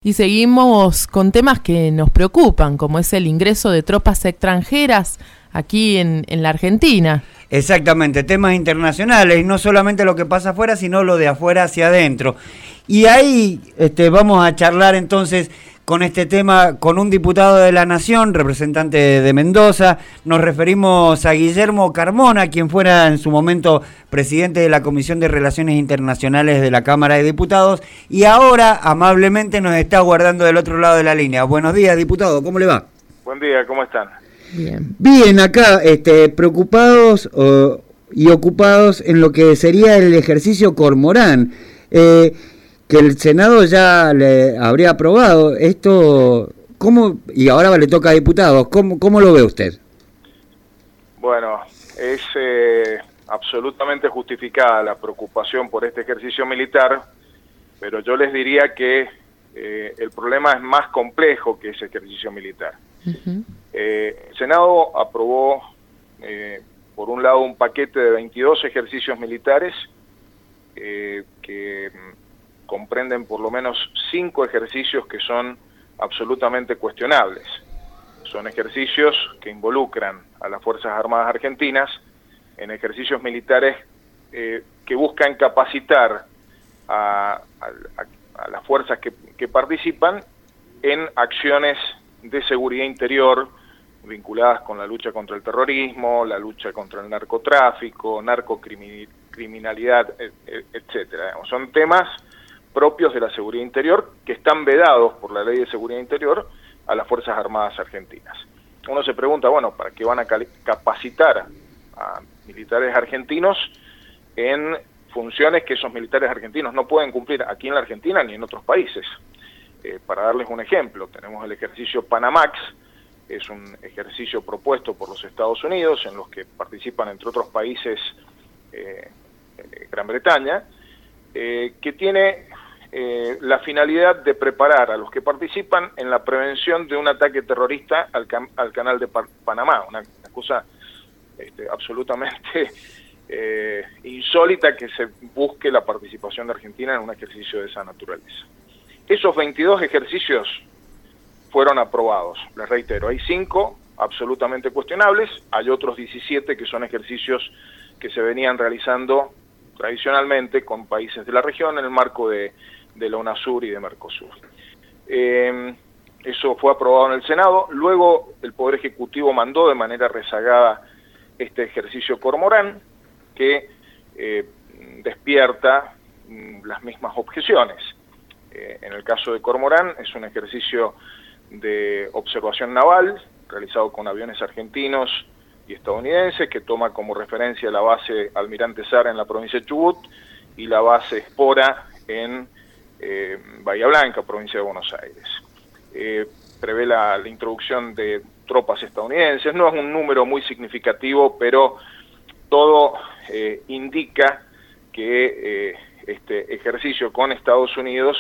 Y seguimos con temas que nos preocupan, como es el ingreso de tropas extranjeras aquí en la Argentina. Exactamente, temas internacionales, y no solamente lo que pasa afuera, sino lo de afuera hacia adentro. Y ahí vamos a charlar entonces con este tema con un diputado de la Nación, representante de Mendoza. Nos referimos a Guillermo Carmona, quien fuera en su momento presidente de la Comisión de Relaciones Internacionales de la Cámara de Diputados, y ahora amablemente nos está aguardando del otro lado de la línea. Buenos días, diputado, ¿cómo le va? Buen día, ¿cómo están? Bien, acá preocupados y ocupados en lo que sería el ejercicio Cormorán, que el Senado ya le habría aprobado. Esto, ¿cómo? Y ahora le toca a diputados. ¿Cómo lo ve usted? Bueno, es absolutamente justificada la preocupación por este ejercicio militar, pero yo les diría que el problema es más complejo que ese ejercicio militar. Uh-huh. El Senado aprobó, por un lado, un paquete de 22 ejercicios militares que comprenden por lo menos 5 ejercicios que son absolutamente cuestionables. Son ejercicios que involucran a las Fuerzas Armadas Argentinas en ejercicios militares que buscan capacitar a las fuerzas que participan en acciones de seguridad interior vinculadas con la lucha contra el terrorismo, la lucha contra el narcotráfico, narcocriminalidad, etcétera. Son temas propios de la seguridad interior que están vedados por la Ley de Seguridad Interior a las Fuerzas Armadas Argentinas. Uno se pregunta, bueno, ¿para qué van a capacitar a militares argentinos en funciones que esos militares argentinos no pueden cumplir aquí en la Argentina ni en otros países? Para darles un ejemplo, tenemos el ejercicio Panamax, es un ejercicio propuesto por los Estados Unidos, en los que participan, entre otros países, Gran Bretaña, que tiene la finalidad de preparar a los que participan en la prevención de un ataque terrorista al canal de Panamá, una cosa absolutamente insólita que se busque la participación de Argentina en un ejercicio de esa naturaleza. Esos 22 ejercicios fueron aprobados, les reitero, hay 5 absolutamente cuestionables, hay otros 17 que son ejercicios que se venían realizando tradicionalmente con países de la región en el marco de la UNASUR y de Mercosur. Eso fue aprobado en el Senado, luego el Poder Ejecutivo mandó de manera rezagada este ejercicio Cormorán, que despierta las mismas objeciones. En el caso de Cormorán es un ejercicio de observación naval realizado con aviones argentinos y estadounidenses, que toma como referencia la base Almirante Sara en la provincia de Chubut y la base Espora en Bahía Blanca, provincia de Buenos Aires. Prevé la introducción de tropas estadounidenses, no es un número muy significativo, pero todo indica que este ejercicio con Estados Unidos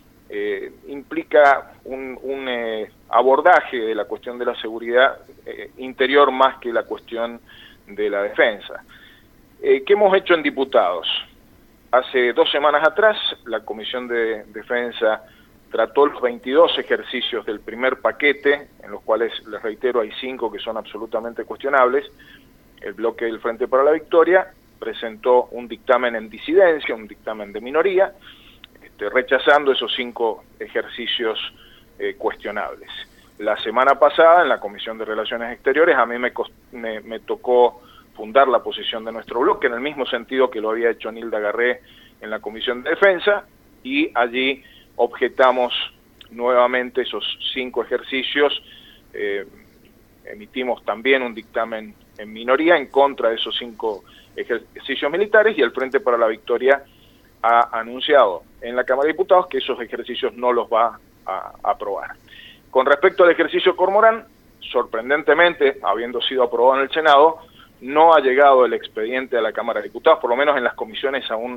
implica un abordaje de la cuestión de la seguridad interior más que la cuestión de la defensa. ¿Qué hemos hecho en diputados? Hace 2 semanas atrás, la Comisión de Defensa trató los 22 ejercicios del primer paquete, en los cuales, les reitero, hay 5 que son absolutamente cuestionables. El bloque del Frente para la Victoria presentó un dictamen en disidencia, un dictamen de minoría, rechazando esos 5 ejercicios cuestionables. La semana pasada, en la Comisión de Relaciones Exteriores, a mí me tocó fundar la posición de nuestro bloque, en el mismo sentido que lo había hecho Nilda Garré en la Comisión de Defensa, y allí objetamos nuevamente esos 5 ejercicios, emitimos también un dictamen en minoría en contra de esos 5 ejercicios militares, y el Frente para la Victoria ha anunciado en la Cámara de Diputados que esos ejercicios no los va a aprobar. Con respecto al ejercicio Cormorán, sorprendentemente, habiendo sido aprobado en el Senado, no ha llegado el expediente a la Cámara de Diputados, por lo menos en las comisiones aún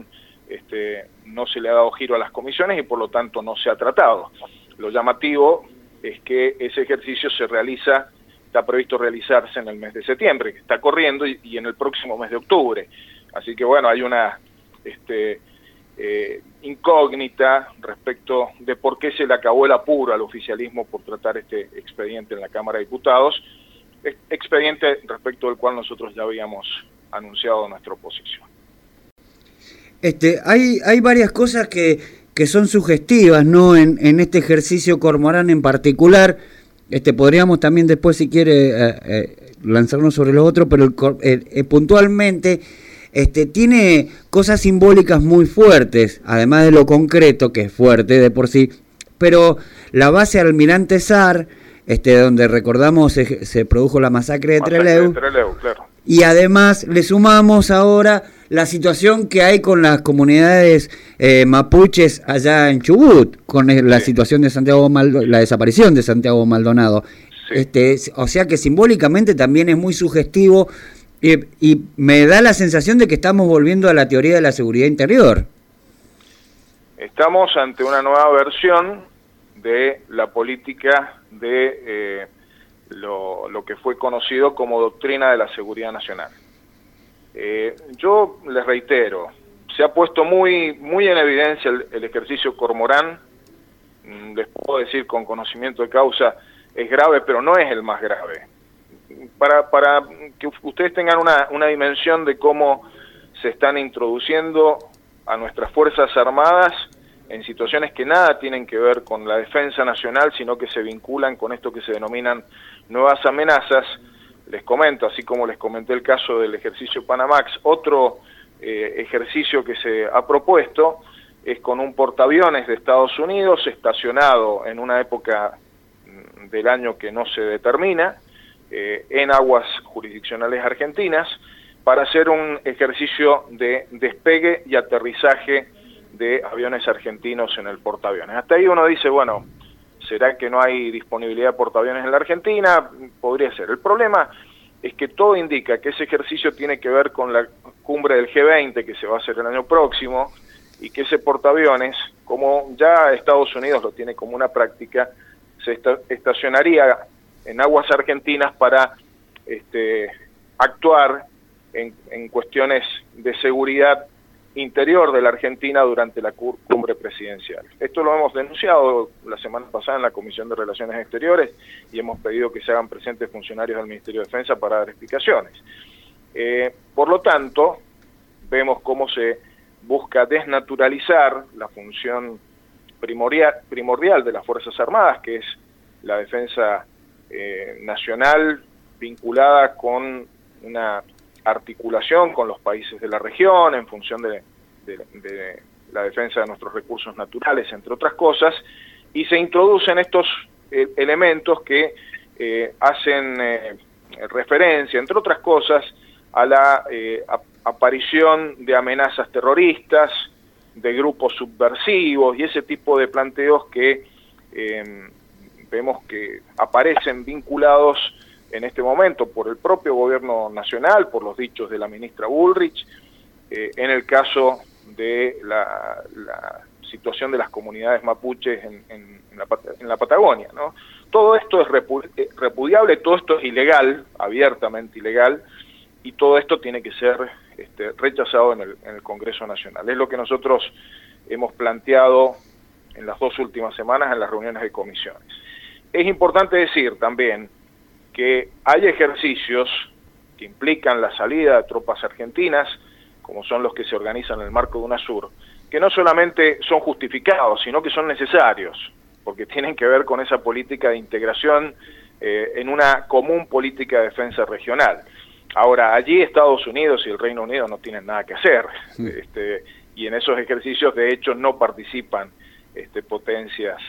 no se le ha dado giro a las comisiones y por lo tanto no se ha tratado. Lo llamativo es que ese ejercicio está previsto realizarse en el mes de septiembre, que está corriendo, y en el próximo mes de octubre. Así que bueno, hay una incógnita respecto de por qué se le acabó el apuro al oficialismo por tratar este expediente en la Cámara de Diputados, expediente respecto del cual nosotros ya habíamos anunciado nuestra oposición. Hay varias cosas que son sugestivas, ¿no? En este ejercicio Cormorán en particular. Podríamos también después, si quiere, lanzarnos sobre lo otro, pero puntualmente tiene cosas simbólicas muy fuertes, además de lo concreto, que es fuerte de por sí, pero la base Almirante Sar, donde recordamos se produjo la masacre de Trelew, claro. Y además le sumamos ahora la situación que hay con las comunidades mapuches allá en Chubut, con la situación de Santiago la desaparición de Santiago Maldonado. Sí. O sea que simbólicamente también es muy sugestivo y me da la sensación de que estamos volviendo a la teoría de la seguridad interior. Estamos ante una nueva versión de la política de lo que fue conocido como doctrina de la seguridad nacional. Yo les reitero, se ha puesto muy en evidencia el ejercicio Cormorán. Les puedo decir con conocimiento de causa, es grave, pero no es el más grave. Para que ustedes tengan una dimensión de cómo se están introduciendo a nuestras Fuerzas Armadas en situaciones que nada tienen que ver con la defensa nacional, sino que se vinculan con esto que se denominan nuevas amenazas. Les comento, así como les comenté el caso del ejercicio Panamax, otro ejercicio que se ha propuesto es con un portaaviones de Estados Unidos estacionado en una época del año que no se determina, en aguas jurisdiccionales argentinas, para hacer un ejercicio de despegue y aterrizaje de aviones argentinos en el portaaviones. Hasta ahí uno dice, bueno, ¿será que no hay disponibilidad de portaaviones en la Argentina? Podría ser. El problema es que todo indica que ese ejercicio tiene que ver con la cumbre del G20 que se va a hacer el año próximo, y que ese portaaviones, como ya Estados Unidos lo tiene como una práctica, se estacionaría en aguas argentinas para actuar en cuestiones de seguridad interior de la Argentina durante la cumbre presidencial. Esto lo hemos denunciado la semana pasada en la Comisión de Relaciones Exteriores y hemos pedido que se hagan presentes funcionarios del Ministerio de Defensa para dar explicaciones. Por lo tanto, vemos cómo se busca desnaturalizar la función primordial de las Fuerzas Armadas, que es la defensa nacional vinculada con una articulación con los países de la región en función de la defensa de nuestros recursos naturales, entre otras cosas, y se introducen estos elementos que hacen referencia, entre otras cosas, a la aparición de amenazas terroristas, de grupos subversivos y ese tipo de planteos que vemos que aparecen vinculados en este momento por el propio gobierno nacional, por los dichos de la ministra Bullrich, en el caso de la situación de las comunidades mapuches en la Patagonia, ¿no? Todo esto es repudiable, todo esto es ilegal, abiertamente ilegal, y todo esto tiene que ser rechazado en el Congreso Nacional. Es lo que nosotros hemos planteado en las 2 últimas semanas en las reuniones de comisiones. Es importante decir también que hay ejercicios que implican la salida de tropas argentinas, como son los que se organizan en el marco de UNASUR, que no solamente son justificados, sino que son necesarios, porque tienen que ver con esa política de integración en una común política de defensa regional. Ahora, allí Estados Unidos y el Reino Unido no tienen nada que hacer, y en esos ejercicios, de hecho, no participan potencias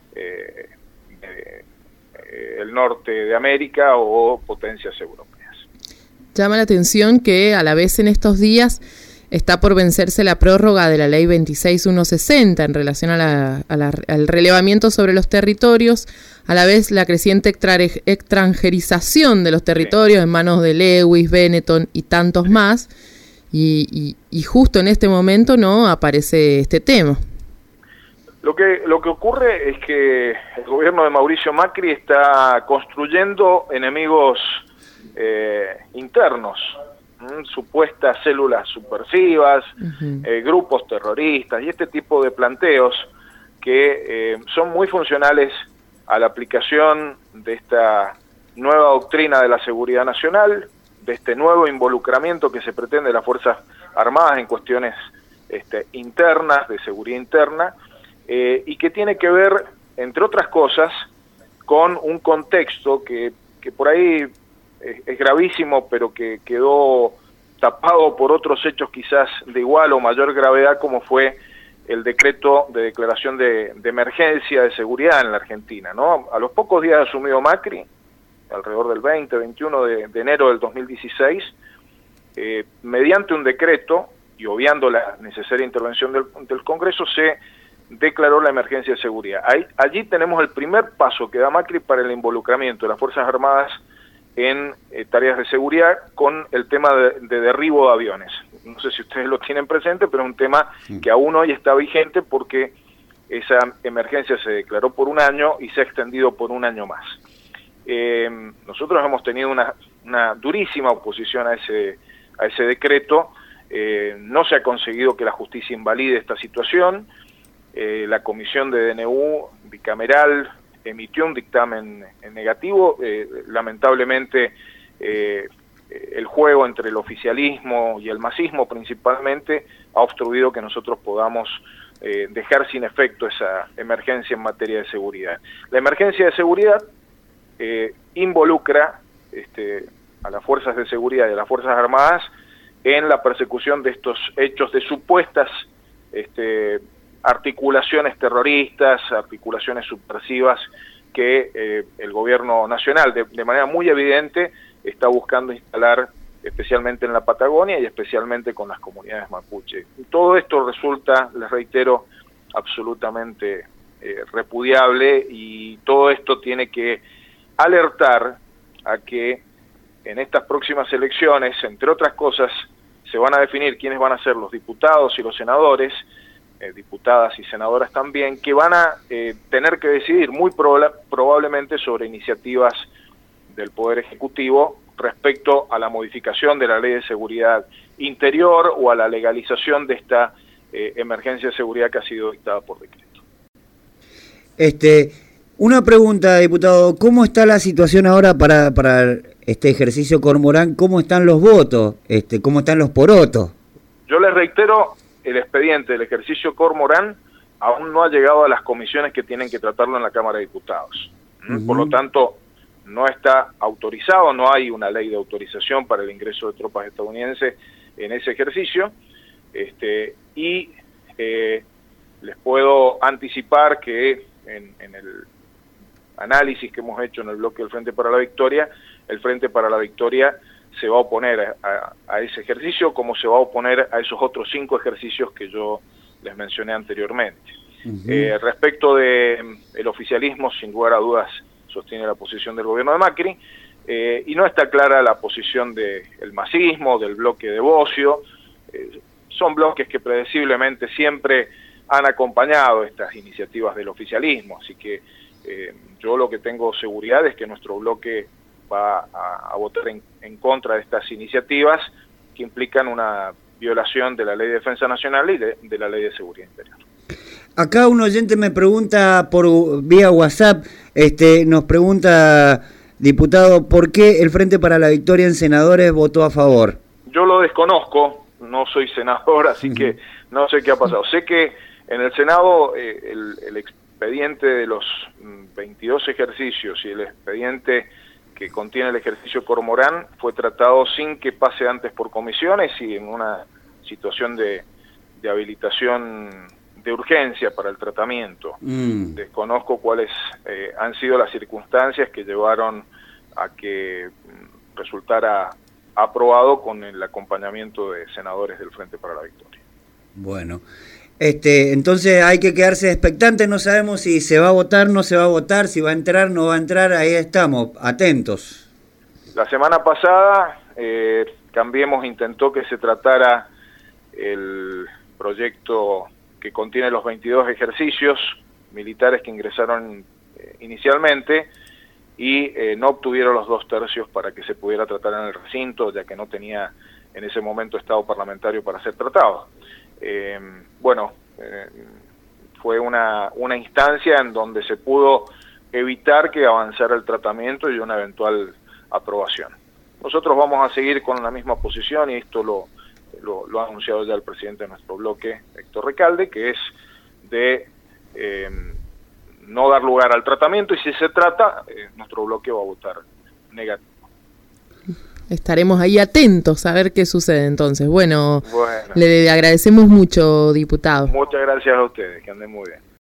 el norte de América o potencias europeas. Llama la atención que a la vez en estos días está por vencerse la prórroga de la ley 26160 en relación al relevamiento sobre los territorios, a la vez la creciente extranjerización de los territorios en manos de Lewis, Benetton y tantos más, y justo en este momento no aparece este tema. Lo que ocurre es que el gobierno de Mauricio Macri está construyendo enemigos internos supuestas células subversivas, grupos terroristas y este tipo de planteos que son muy funcionales a la aplicación de esta nueva doctrina de la seguridad nacional, de este nuevo involucramiento que se pretende de las Fuerzas Armadas en cuestiones internas, de seguridad interna, y que tiene que ver, entre otras cosas, con un contexto que por ahí es gravísimo, pero que quedó tapado por otros hechos quizás de igual o mayor gravedad, como fue el decreto de declaración de emergencia de seguridad en la Argentina, ¿no? A los pocos días de asumido Macri, alrededor del 21 de enero del 2016, mediante un decreto, y obviando la necesaria intervención del Congreso, se declaró la emergencia de seguridad. Allí tenemos el primer paso que da Macri para el involucramiento de las Fuerzas Armadas en tareas de seguridad con el tema de derribo de aviones. No sé si ustedes lo tienen presente, pero es un tema que aún hoy está vigente porque esa emergencia se declaró por un año y se ha extendido por un año más. Nosotros hemos tenido una durísima oposición a ese decreto. No se ha conseguido que la justicia invalide esta situación. La comisión de DNU bicameral emitió un dictamen negativo. Lamentablemente el juego entre el oficialismo y el masismo principalmente ha obstruido que nosotros podamos dejar sin efecto esa emergencia en materia de seguridad. La emergencia de seguridad involucra a las fuerzas de seguridad y a las Fuerzas Armadas en la persecución de estos hechos de supuestas articulaciones terroristas, articulaciones subversivas que el gobierno nacional de manera muy evidente está buscando instalar, especialmente en la Patagonia y especialmente con las comunidades mapuche. Todo esto resulta, les reitero, absolutamente repudiable, y todo esto tiene que alertar a que en estas próximas elecciones, entre otras cosas, se van a definir quiénes van a ser los diputados y los senadores, diputadas y senadoras también, que van a tener que decidir muy probablemente sobre iniciativas del Poder Ejecutivo respecto a la modificación de la Ley de Seguridad Interior o a la legalización de esta emergencia de seguridad que ha sido dictada por decreto. Una pregunta, diputado, ¿cómo está la situación ahora para este ejercicio Cormorán? ¿Cómo están los votos? ¿Cómo están los porotos? Yo les reitero, el expediente del ejercicio Cormorán aún no ha llegado a las comisiones que tienen que tratarlo en la Cámara de Diputados. Por lo tanto, no está autorizado, no hay una ley de autorización para el ingreso de tropas estadounidenses en ese ejercicio, y les puedo anticipar que en el análisis que hemos hecho en el bloque del Frente para la Victoria, el Frente para la Victoria se va a oponer a ese ejercicio, como se va a oponer a esos otros 5 ejercicios que yo les mencioné anteriormente. Respecto de el oficialismo, sin lugar a dudas, sostiene la posición del gobierno de Macri, y no está clara la posición del masismo, del bloque de Bocio. Son bloques que predeciblemente siempre han acompañado estas iniciativas del oficialismo, así que yo lo que tengo seguridad es que nuestro bloque va a votar en contra de estas iniciativas que implican una violación de la Ley de Defensa Nacional y de la Ley de Seguridad Interior. Acá un oyente me pregunta por vía WhatsApp, nos pregunta, diputado, ¿por qué el Frente para la Victoria en senadores votó a favor? Yo lo desconozco, no soy senador, así que no sé qué ha pasado. Sé que en el Senado el expediente de los 22 ejercicios y el expediente que contiene el ejercicio Cormorán fue tratado sin que pase antes por comisiones y en una situación de habilitación de urgencia para el tratamiento. Desconozco cuáles han sido las circunstancias que llevaron a que resultara aprobado con el acompañamiento de senadores del Frente para la Victoria. Bueno, entonces hay que quedarse expectantes, no sabemos si se va a votar, no se va a votar, si va a entrar, no va a entrar, ahí estamos, atentos. La semana pasada Cambiemos intentó que se tratara el proyecto que contiene los 22 ejercicios militares que ingresaron inicialmente y no obtuvieron los 2/3 para que se pudiera tratar en el recinto, ya que no tenía en ese momento estado parlamentario para ser tratado. Fue una instancia en donde se pudo evitar que avanzara el tratamiento y una eventual aprobación. Nosotros vamos a seguir con la misma posición, y esto lo ha anunciado ya el presidente de nuestro bloque, Héctor Recalde, que es de no dar lugar al tratamiento, y si se trata, nuestro bloque va a votar negativo. Estaremos ahí atentos a ver qué sucede entonces. Bueno, le agradecemos mucho, diputado. Muchas gracias a ustedes, que anden muy bien.